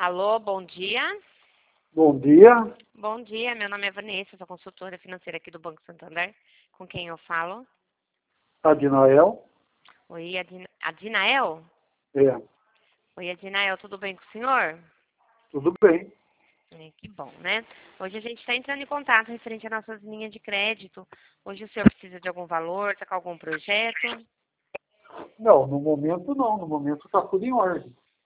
Alô, bom dia. Bom dia, Bom dia, meu nome é Vanessa, sou consultora financeira aqui do Banco Santander. Com quem eu falo? Adinael. Oi, Adinael? É, Oi, Adinael, tudo bem com o senhor? tudo bem. Que bom, né? Hoje a gente está entrando em contato referente às nossas linhas de crédito. Hoje o senhor precisa de algum valor, está com algum projeto? Não, no momento não, no momento está tudo em ordem.